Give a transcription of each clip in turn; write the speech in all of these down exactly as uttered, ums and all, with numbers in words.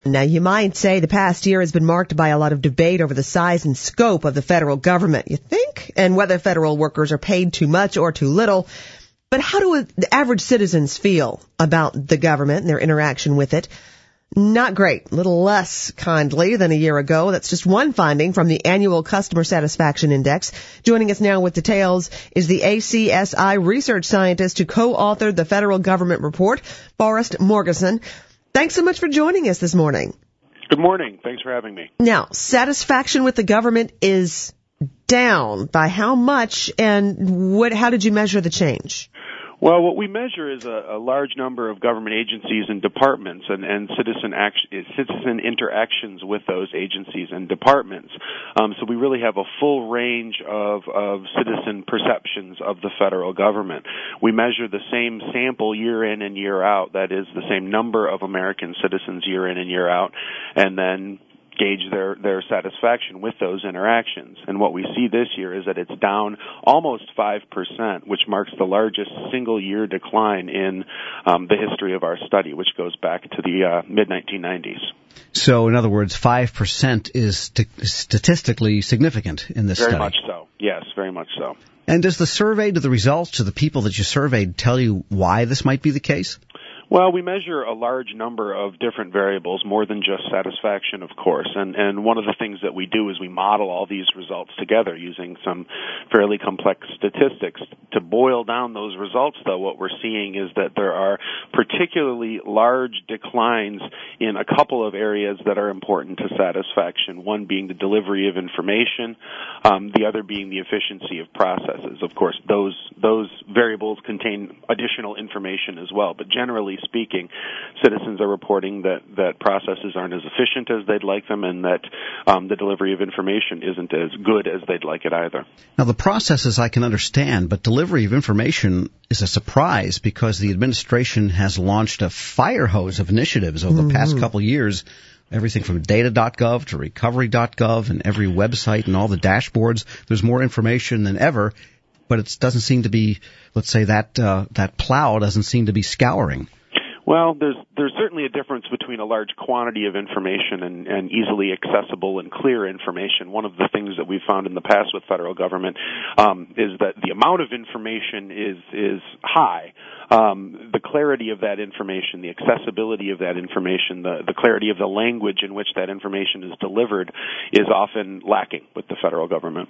Now, you might say the past year has been marked by a lot of debate over the size and scope of the federal government, you think, and whether federal workers are paid too much or too little. But how do the average citizens feel about the government and their interaction with it? Not great. A little less kindly than a year ago. That's just one finding from the annual Customer Satisfaction Index. Joining us now with details is the A C S I research scientist who co-authored the federal government report, Forrest Morgeson. Thanks so much for joining us this morning. Good morning. Thanks for having me. Now, satisfaction with the government is down. By how much, and what? How did you measure the change? Well, what we measure is a, a large number of government agencies and departments and, and citizen action, citizen interactions with those agencies and departments. Um, so we really have a full range of, of citizen perceptions of the federal government. We measure the same sample year in and year out, that is the same number of American citizens year in and year out, and then gauge their, their satisfaction with those interactions. And what we see this year is that it's down almost five percent, which marks the largest single-year decline in um, the history of our study, which goes back to the uh, mid nineteen nineties. So, in other words, five percent is st- statistically significant in this very study. Very much so. Yes, very much so. And does the survey, do the results to the people that you surveyed tell you why this might be the case? Well, we measure a large number of different variables, more than just satisfaction, of course. And, and one of the things that we do is we model all these results together using some fairly complex statistics. To boil down those results, though, what we're seeing is that there are particularly large declines in a couple of areas that are important to satisfaction, one being the delivery of information, um, the other being the efficiency of processes. Of course, those, those variables contain additional information as well, but generally speaking, citizens are reporting that, that processes aren't as efficient as they'd like them and that um, the delivery of information isn't as good as they'd like it either. Now, the processes I can understand, but delivery of information is a surprise because the administration has launched a fire hose of initiatives over mm-hmm. the past couple of years, everything from data dot gov to recovery dot gov and every website and all the dashboards. There's more information than ever, but it doesn't seem to be, let's say, that uh, that plow doesn't seem to be scouring. Well, there's there's certainly a difference between a large quantity of information and, and easily accessible and clear information. One of the things that we've found in the past with federal government um, is that the amount of information is is high. Um, the clarity of that information, the accessibility of that information, the, the clarity of the language in which that information is delivered is often lacking with the federal government.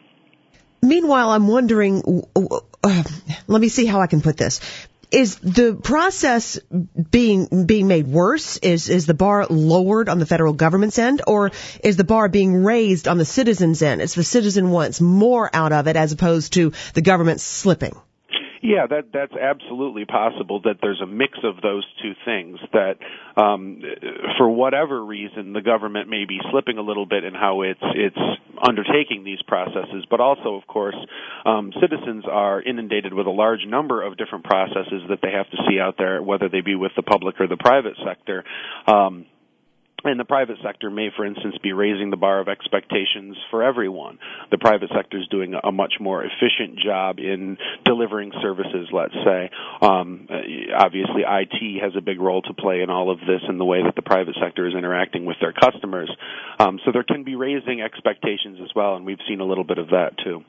Meanwhile, I'm wondering, uh, let me see how I can put this. Is the process being being made worse? Is is the bar lowered on the federal government's end, or is the bar being raised on the citizen's end? It's the citizen wants more out of it as opposed to the government slipping. Yeah, that that's absolutely possible that there's a mix of those two things, that um, for whatever reason the government may be slipping a little bit in how it's it's undertaking these processes, but also, of course, um, citizens are inundated with a large number of different processes that they have to see out there, whether they be with the public or the private sector. Um, And the private sector may, for instance, be raising the bar of expectations for everyone. The private sector is doing a much more efficient job in delivering services, let's say. Um, obviously, I T has a big role to play in all of this in the way that the private sector is interacting with their customers. Um, so there can be raising expectations as well, and we've seen a little bit of that, too.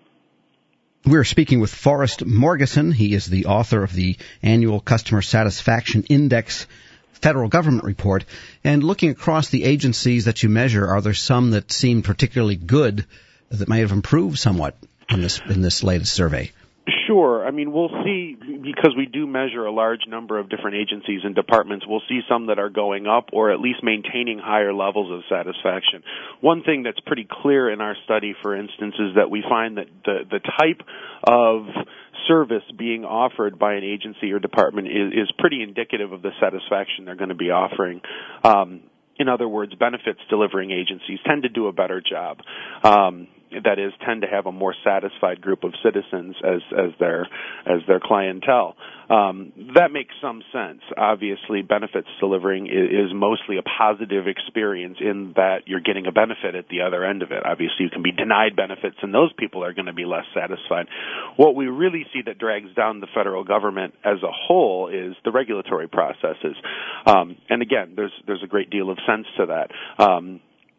We're speaking with Forrest Morgeson. He is the author of the annual Customer Satisfaction Index federal government report. And looking across the agencies that you measure, are there some that seem particularly good that may have improved somewhat in this in this latest survey? Sure. I mean, we'll see, because we do measure a large number of different agencies and departments, we'll see some that are going up or at least maintaining higher levels of satisfaction. One thing that's pretty clear in our study, for instance, is that we find that the, the type of service being offered by an agency or department is, is pretty indicative of the satisfaction they're going to be offering. Um, in other words, benefits delivering agencies tend to do a better job. Um, that is, tend to have a more satisfied group of citizens as as their as their clientele. Um, that makes some sense. Obviously, benefits delivering is, is mostly a positive experience in that you're getting a benefit at the other end of it. Obviously, you can be denied benefits, and those people are going to be less satisfied. What we really see that drags down the federal government as a whole is the regulatory processes. Um, and again, there's there's a great deal of sense to that. Um,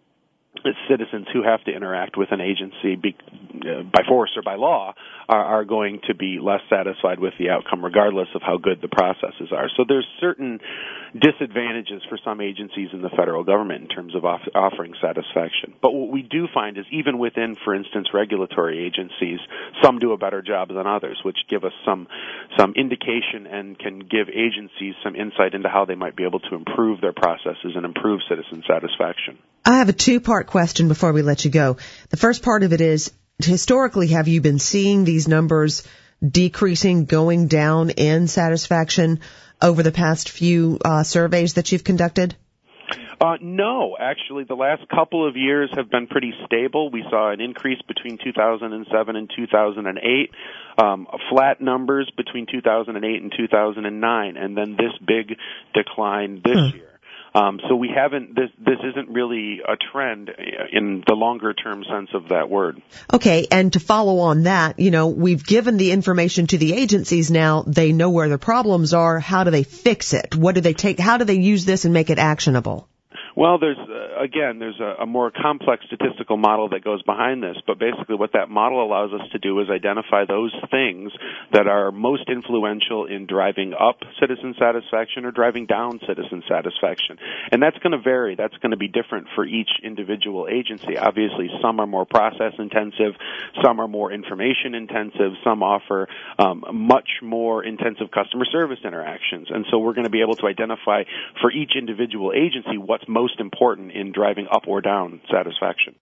It's citizens who have to interact with an agency be, uh, by force or by law are, are going to be less satisfied with the outcome regardless of how good the processes are. So there's certain disadvantages for some agencies in the federal government in terms of off- offering satisfaction. But what we do find is even within, for instance, regulatory agencies, some do a better job than others, which give us some some indication and can give agencies some insight into how they might be able to improve their processes and improve citizen satisfaction. I have a two-part question before we let you go. The first part of it is, historically, have you been seeing these numbers decreasing, going down in satisfaction over the past few uh, surveys that you've conducted? Uh, no, actually, the last couple of years have been pretty stable. We saw an increase between two thousand seven and two thousand eight, um, flat numbers between two thousand eight and two thousand nine, and then this big decline this hmm. year. Um, so we haven't, this, this isn't really a trend in the longer term sense of that word. Okay, and to follow on that, you know, we've given the information to the agencies now. They know where the problems are. How do they fix it? What do they take, how do they use this and make it actionable? Well, there's, uh, again, there's a, a more complex statistical model that goes behind this, but basically what that model allows us to do is identify those things that are most influential in driving up citizen satisfaction or driving down citizen satisfaction. And that's going to vary. That's going to be different for each individual agency. Obviously, some are more process intensive, some are more information intensive, some offer um, much more intensive customer service interactions. And so we're going to be able to identify for each individual agency what's most most important in driving up or down satisfaction.